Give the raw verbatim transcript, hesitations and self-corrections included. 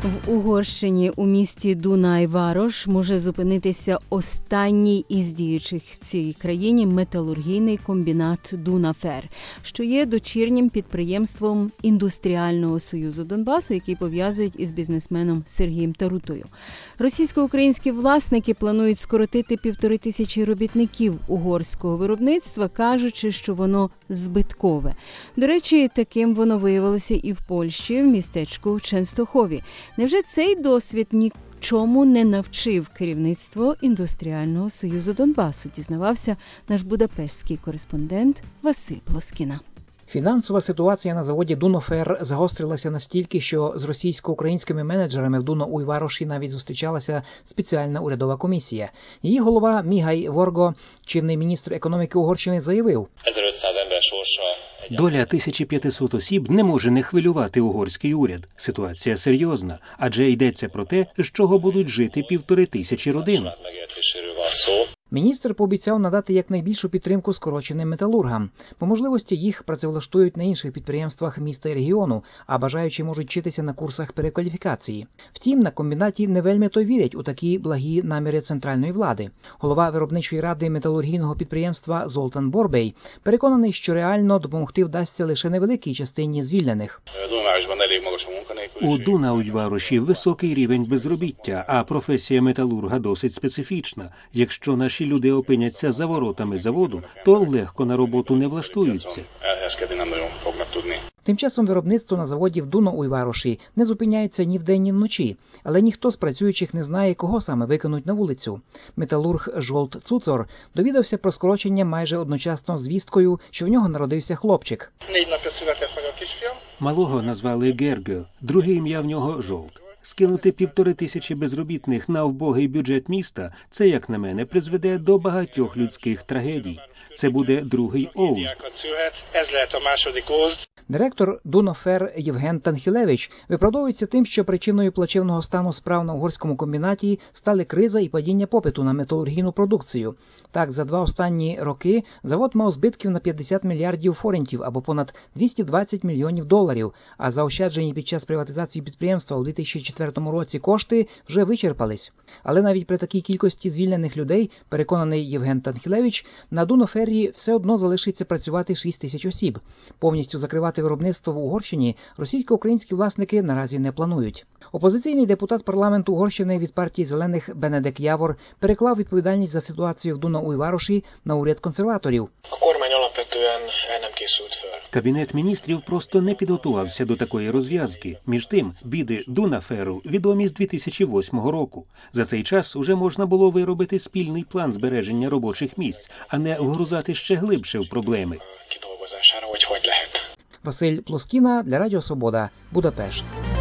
В Угорщині у місті Дунай-Варош може зупинитися останній із діючих в цій країні металургійний комбінат «Дунафер», що є дочірнім підприємством Індустріального союзу Донбасу, який пов'язують із бізнесменом Сергієм Тарутою. Російсько-українські власники планують скоротити півтори тисячі робітників угорського виробництва, кажучи, що воно збиткове. До речі, таким воно виявилося і в Польщі, в містечку Ченстохові. Невже цей досвід нічому не навчив керівництво Індустріального союзу Донбасу, дізнавався наш будапештський кореспондент Василь Плоскіна. Фінансова ситуація на заводі «Дунафер» загострилася настільки, що з російсько-українськими менеджерами в Дуна-Уйвароші навіть зустрічалася спеціальна урядова комісія. Її голова Мігай Ворго, чинний міністр економіки Угорщини, заявив: «Доля тисяча п'ятсот осіб не може не хвилювати угорський уряд. Ситуація серйозна, адже йдеться про те, з чого будуть жити півтори тисячі родин». Міністр пообіцяв надати якнайбільшу підтримку скороченим металургам. По можливості їх працевлаштують на інших підприємствах міста і регіону, а бажаючі можуть вчитися на курсах перекваліфікації. Втім, на комбінаті не вельми то вірять у такі благі наміри центральної влади. Голова виробничої ради металургійного підприємства Золтан Борбей переконаний, що реально допомогти вдасться лише невеликій частині звільнених. У Дуна-Уйвароші високий рівень безробіття, а професія металурга досить специфічна. Якщо наші люди опиняться за воротами заводу, то легко на роботу не влаштуються. Тим часом виробництво на заводі в Дуна-Уйвароші не зупиняється ні вдень, ні вночі, але ніхто з працюючих не знає, кого саме викинуть на вулицю. Металург Жолт Цуцор довідався про скорочення майже одночасно з вісткою, що в нього народився хлопчик. Малого назвали Герге, друге ім'я в нього Жолт. Скинути півтори тисячі безробітних на вбогий бюджет міста – це, як на мене, призведе до багатьох людських трагедій. Це буде другий Оузд. Директор Дунафер Євген Танхілевич виправдовується тим, що причиною плачевного стану справ на угорському комбінаті стали криза і падіння попиту на металургійну продукцію. Так, за два останні роки завод мав збитків на п'ятдесят мільярдів форинтів або понад двісті двадцять мільйонів доларів, а заощаджені під час приватизації підприємства у дві тисячі четвертому році кошти вже вичерпались. Але навіть при такій кількості звільнених людей, переконаний Євген Танхілевич, на Дунафері все одно залишиться працювати шість тисяч осіб. Повністю закривати виробництво в Угорщині російсько-українські власники наразі не планують. Опозиційний депутат парламенту Угорщини від партії «Зелених» Бенедек Явор переклав відповідальність за ситуацію в Дуна-Уйвароші на уряд консерваторів. Кабінет міністрів просто не підготувався до такої розв'язки. Між тим, біди Дунаферу відомі з дві тисячі восьмого року. За цей час уже можна було виробити спільний план збереження робочих місць, а не вгрузати ще глибше в проблеми. Василь Плоскіна для Радіо Свобода, Будапешт.